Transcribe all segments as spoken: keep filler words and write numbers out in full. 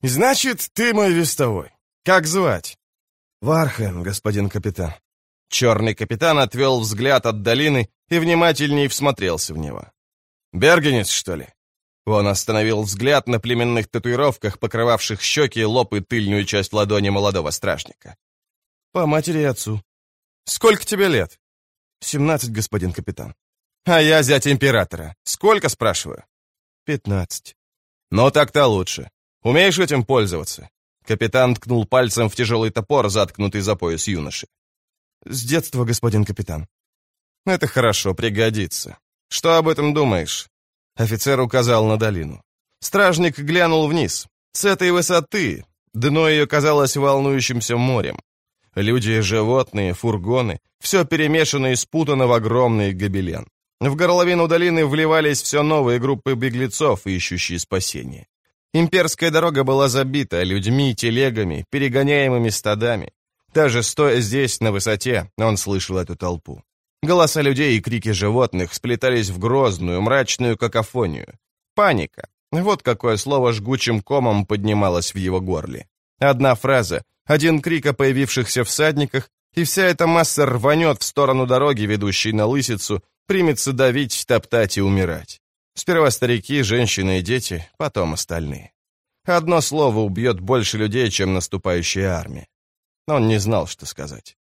«Значит, ты мой вестовой. Как звать?» «Вархен, господин капитан». Черный капитан отвел взгляд от долины и внимательней всмотрелся в него. «Бергенец, что ли?» Он остановил взгляд на племенных татуировках, покрывавших щеки, лоб и тыльную часть ладони молодого стражника. «По матери и отцу». «Сколько тебе лет?» «Семнадцать, господин капитан». «А я зять императора. Сколько, спрашиваю?» «Пятнадцать». «Ну, так-то лучше. Умеешь этим пользоваться?» Капитан ткнул пальцем в тяжелый топор, заткнутый за пояс юноши. «С детства, господин капитан». «Это хорошо, пригодится. Что об этом думаешь?» Офицер указал на долину. Стражник глянул вниз. С этой высоты дно ее казалось волнующимся морем. Люди, животные, фургоны — все перемешано и спутано в огромный гобелен. В горловину долины вливались все новые группы беглецов, ищущие спасения. Имперская дорога была забита людьми, телегами, перегоняемыми стадами. Даже стоя здесь, на высоте, он слышал эту толпу. Голоса людей и крики животных сплетались в грозную, мрачную какофонию. Паника. Вот какое слово жгучим комом поднималось в его горле. Одна фраза, один крик о появившихся всадниках, и вся эта масса рванет в сторону дороги, ведущей на Лысицу, примется давить, топтать и умирать. Сперва старики, женщины и дети, потом остальные. Одно слово убьет больше людей, чем наступающая армия. Он не знал, что сказать.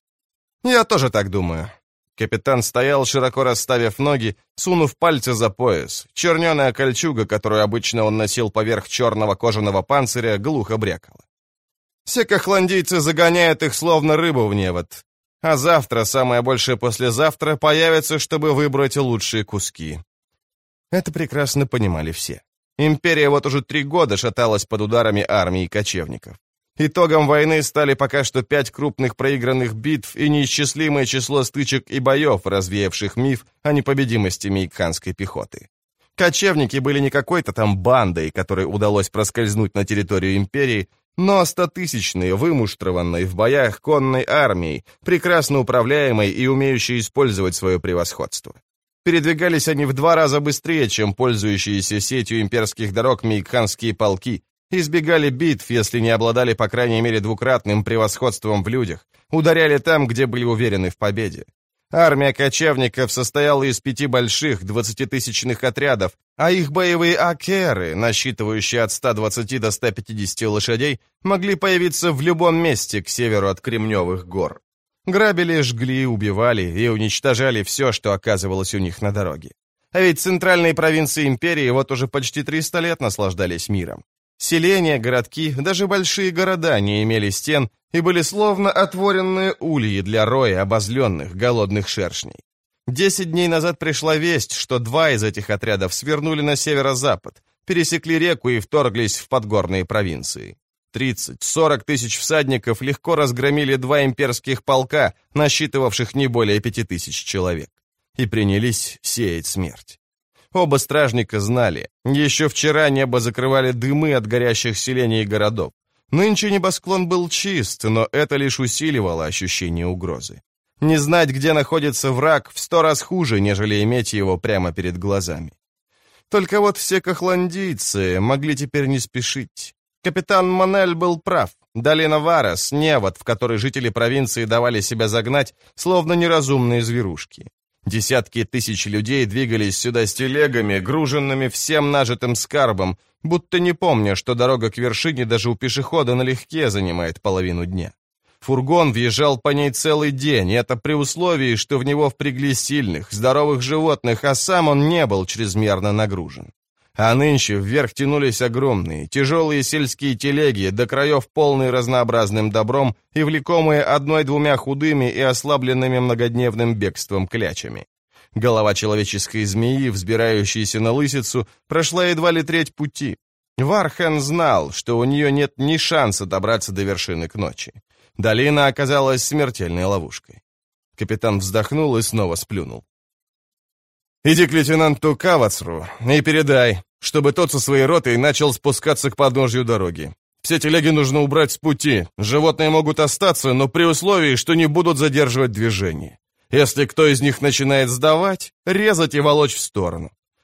«Я тоже так думаю». Капитан стоял, широко расставив ноги, сунув пальцы за пояс. Черненая кольчуга, которую обычно он носил поверх черного кожаного панциря, глухо брякала. Секохландийцы загоняют их словно рыбу в невод. А завтра, самое большее послезавтра, появятся, чтобы выбрать лучшие куски. Это прекрасно понимали все. Империя вот уже три года шаталась под ударами армии кочевников. Итогом войны стали пока что пять крупных проигранных битв и неисчислимое число стычек и боев, развеявших миф о непобедимости мейкханской пехоты. Кочевники были не какой-то там бандой, которой удалось проскользнуть на территорию империи, но стотысячной, вымуштрованной в боях конной армией, прекрасно управляемой и умеющей использовать свое превосходство. Передвигались они в два раза быстрее, чем пользующиеся сетью имперских дорог мейкханские полки, избегали битв, если не обладали по крайней мере двукратным превосходством в людях, ударяли там, где были уверены в победе. Армия кочевников состояла из пяти больших двадцатитысячных отрядов, а их боевые акеры, насчитывающие от ста двадцати до ста пятидесяти лошадей, могли появиться в любом месте к северу от Кремневых гор. Грабили, жгли, убивали и уничтожали все, что оказывалось у них на дороге. А ведь центральные провинции империи вот уже почти триста лет наслаждались миром. Селения, городки, даже большие города не имели стен и были словно отворенные ульи для роя обозленных, голодных шершней. Десять дней назад пришла весть, что два из этих отрядов свернули на северо-запад, пересекли реку и вторглись в подгорные провинции. тридцать-сорок тысяч всадников легко разгромили два имперских полка, насчитывавших не более пяти тысяч человек, и принялись сеять смерть. Оба стражника знали, еще вчера небо закрывали дымы от горящих селений и городов. Нынче небосклон был чист, но это лишь усиливало ощущение угрозы. Не знать, где находится враг, в сто раз хуже, нежели иметь его прямо перед глазами. Только вот все кохландийцы могли теперь не спешить. Капитан Монель был прав. Долина Варас — невод, в который жители провинции давали себя загнать, словно неразумные зверушки. Десятки тысяч людей двигались сюда с телегами, груженными всем нажитым скарбом, будто не помня, что дорога к вершине даже у пешехода налегке занимает половину дня. Фургон въезжал по ней целый день, и это при условии, что в него впрягли сильных, здоровых животных, а сам он не был чрезмерно нагружен. А нынче вверх тянулись огромные, тяжелые сельские телеги, до краев полные разнообразным добром и влекомые одной-двумя худыми и ослабленными многодневным бегством клячами. Голова человеческой змеи, взбирающейся на Лысицу, прошла едва ли треть пути. Вархен знал, что у нее нет ни шанса добраться до вершины к ночи. Долина оказалась смертельной ловушкой. Капитан вздохнул и снова сплюнул. «Иди к лейтенанту Кавацру и передай, чтобы тот со своей ротой начал спускаться к подножью дороги. Все телеги нужно убрать с пути, животные могут остаться, но при условии, что не будут задерживать движение. Если кто из них начинает сдавать, резать и волочь в сторону.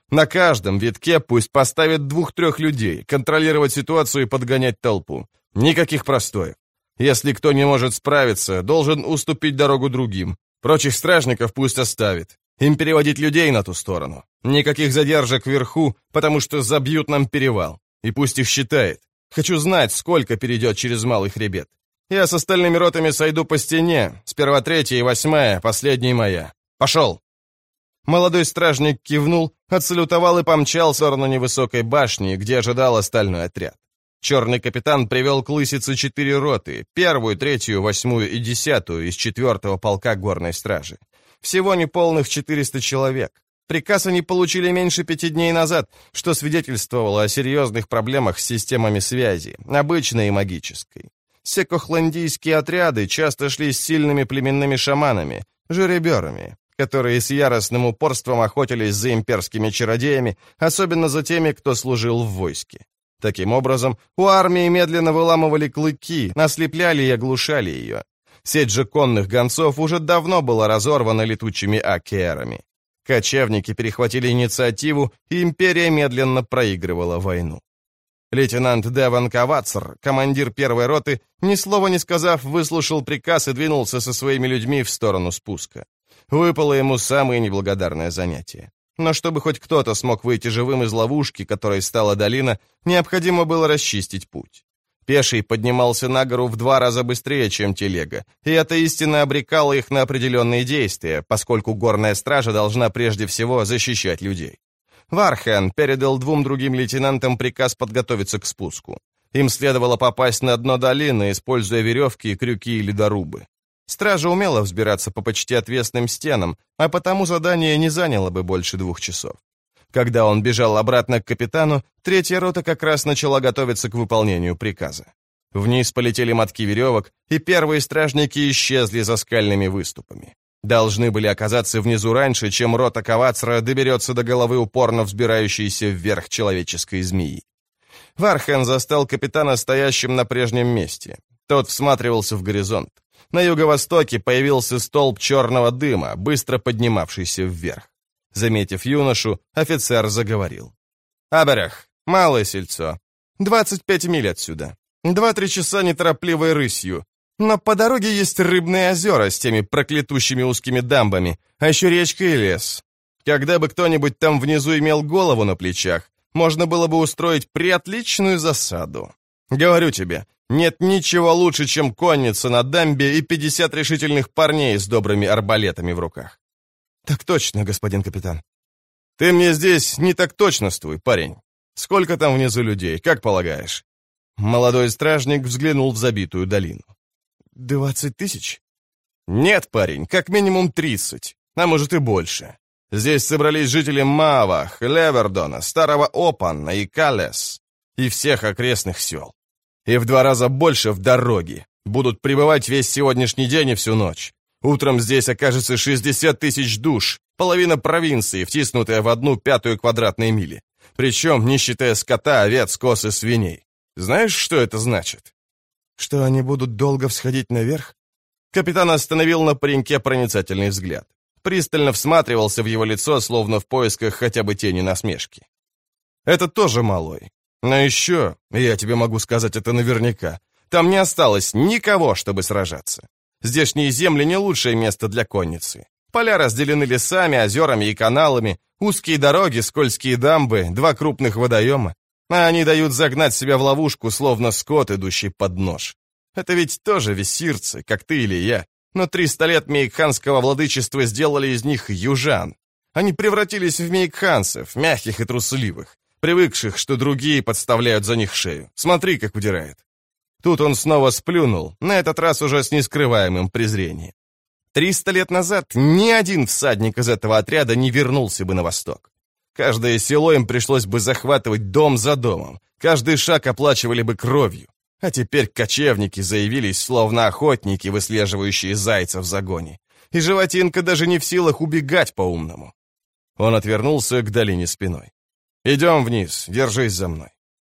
На каждом витке пусть поставят двух-трех людей, контролировать ситуацию и подгонять толпу. Никаких простоев. Если кто не может справиться, должен уступить дорогу другим. Прочих стражников пусть оставит. Им переводить людей на ту сторону. Никаких задержек вверху, потому что забьют нам перевал. И пусть их считает. Хочу знать, сколько перейдет через Малый Хребет. Я с остальными ротами сойду по стене. Сперва третья и восьмая, последняя моя. Пошел!» Молодой стражник кивнул, отсалютовал и помчал в сторону невысокой башни, где ожидал остальной отряд. Черный капитан привел к лысице четыре роты, первую, третью, восьмую и десятую из четвертого полка горной стражи. Всего неполных четыреста человек. Приказ они получили меньше пяти дней назад, что свидетельствовало о серьезных проблемах с системами связи, обычной и магической. Секохландийские отряды часто шли с сильными племенными шаманами, жереберами, которые с яростным упорством охотились за имперскими чародеями, особенно за теми, кто служил в войске. Таким образом, у армии медленно выламывали клыки, ослепляли и оглушали ее. Сеть же конных гонцов уже давно была разорвана летучими акерами. Кочевники перехватили инициативу, и империя медленно проигрывала войну. Лейтенант Деван Кавацр, командир первой роты, ни слова не сказав, выслушал приказ и двинулся со своими людьми в сторону спуска. Выпало ему самое неблагодарное занятие. Но чтобы хоть кто-то смог выйти живым из ловушки, которой стала долина, необходимо было расчистить путь. Пеший поднимался на гору в два раза быстрее, чем телега, и это истинно обрекало их на определенные действия, поскольку горная стража должна прежде всего защищать людей. Вархан передал двум другим лейтенантам приказ подготовиться к спуску. Им следовало попасть на дно долины, используя веревки, крюки и ледорубы. Стража умела взбираться по почти отвесным стенам, а потому задание не заняло бы больше двух часов. Когда он бежал обратно к капитану, третья рота как раз начала готовиться к выполнению приказа. Вниз полетели мотки веревок, и первые стражники исчезли за скальными выступами. Должны были оказаться внизу раньше, чем рота Кавацра доберется до головы упорно взбирающейся вверх человеческой змеи. Вархан застал капитана стоящим на прежнем месте. Тот всматривался в горизонт. На юго-востоке появился столб черного дыма, быстро поднимавшийся вверх. Заметив юношу, офицер заговорил. «Аберах, малое сельцо. Двадцать пять миль отсюда. Два-три часа неторопливой рысью. Но по дороге есть рыбные озера с теми проклятущими узкими дамбами, а еще речка и лес. Когда бы кто-нибудь там внизу имел голову на плечах, можно было бы устроить приотличную засаду. Говорю тебе, нет ничего лучше, чем конница на дамбе и пятьдесят решительных парней с добрыми арбалетами в руках». «Так точно, господин капитан». «Ты мне здесь не так точностуй, парень. Сколько там внизу людей, как полагаешь?» Молодой стражник взглянул в забитую долину. «Двадцать тысяч?» «Нет, парень, как минимум тридцать, а может и больше. Здесь собрались жители Маавах, Левердона, Старого Опанна и Калес, и всех окрестных сел. И в два раза больше в дороге. Будут пребывать весь сегодняшний день и всю ночь. Утром здесь окажется шестьдесят тысяч душ, половина провинции, втиснутая в одну пятую квадратной мили. Причем не считая скота, овец, коз и свиней. Знаешь, что это значит?» «Что они будут долго всходить наверх?» Капитан остановил на пареньке проницательный взгляд. Пристально всматривался в его лицо, словно в поисках хотя бы тени насмешки. «Это тоже малой. Но еще, я тебе могу сказать это наверняка, там не осталось никого, чтобы сражаться. Здешние земли не лучшее место для конницы. Поля разделены лесами, озерами и каналами, узкие дороги, скользкие дамбы, два крупных водоема. А они дают загнать себя в ловушку, словно скот, идущий под нож. Это ведь тоже виссирцы, как ты или я. Но триста лет мейкханского владычества сделали из них южан. Они превратились в мейкханцев, мягких и трусливых, привыкших, что другие подставляют за них шею. Смотри, как удирает». Тут он снова сплюнул, на этот раз уже с нескрываемым презрением. Триста лет назад ни один всадник из этого отряда не вернулся бы на восток. Каждое село им пришлось бы захватывать дом за домом, каждый шаг оплачивали бы кровью. А теперь кочевники заявились, словно охотники, выслеживающие зайца в загоне. И животинка даже не в силах убегать по-умному. Он отвернулся к долине спиной. «Идем вниз, держись за мной».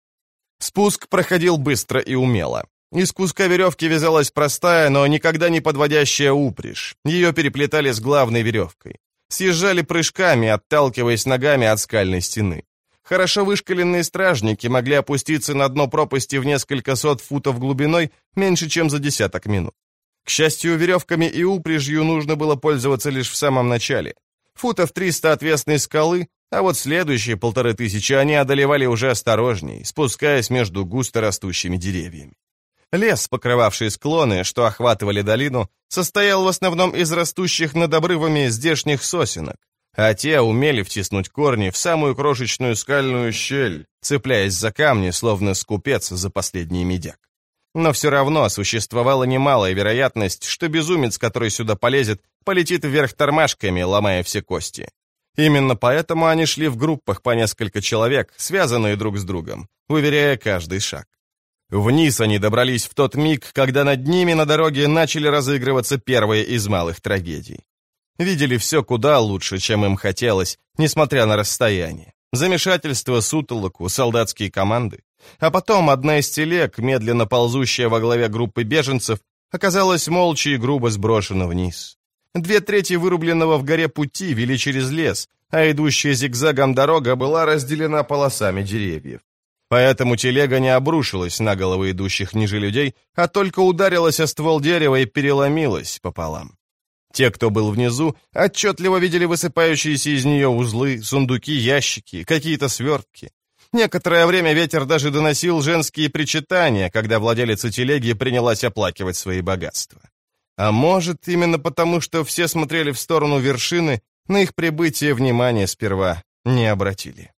Спуск проходил быстро и умело. Из куска веревки вязалась простая, но никогда не подводящая упряжь. Ее переплетали с главной веревкой. съезжали прыжками, отталкиваясь ногами от скальной стены. Хорошо вышкаленные стражники могли опуститься на дно пропасти в несколько сот футов глубиной меньше, чем за десяток минут. К счастью, веревками и упряжью нужно было пользоваться лишь в самом начале. Футов триста отвесной скалы, а вот следующие полторы тысячи они одолевали уже осторожней, спускаясь между густо растущими деревьями. Лес, покрывавший склоны, что охватывали долину, состоял в основном из растущих над обрывами здешних сосенок, а те умели втиснуть корни в самую крошечную скальную щель, цепляясь за камни, словно скупец за последний медяк. Но все равно существовала немалая вероятность, что безумец, который сюда полезет, полетит вверх тормашками, ломая все кости. Именно поэтому они шли в группах по несколько человек, связанные друг с другом, уверяя каждый шаг. Вниз они добрались в тот миг, когда над ними на дороге начали разыгрываться первые из малых трагедий. Видели все куда лучше, чем им хотелось, несмотря на расстояние. Замешательство, сутолоку, солдатские команды. А потом одна из телег, медленно ползущая во главе группы беженцев, оказалась молча и грубо сброшена вниз. Две трети вырубленного в горе пути вели через лес, а идущая зигзагом дорога была разделена полосами деревьев. Поэтому телега не обрушилась на головы идущих ниже людей, а только ударилась о ствол дерева и переломилась пополам. Те, кто был внизу, отчетливо видели высыпающиеся из нее узлы, сундуки, ящики, какие-то свертки. Некоторое время ветер даже доносил женские причитания, когда владелица телеги принялась оплакивать свои богатства. А может, именно потому, что все смотрели в сторону вершины, на их прибытие внимания сперва не обратили.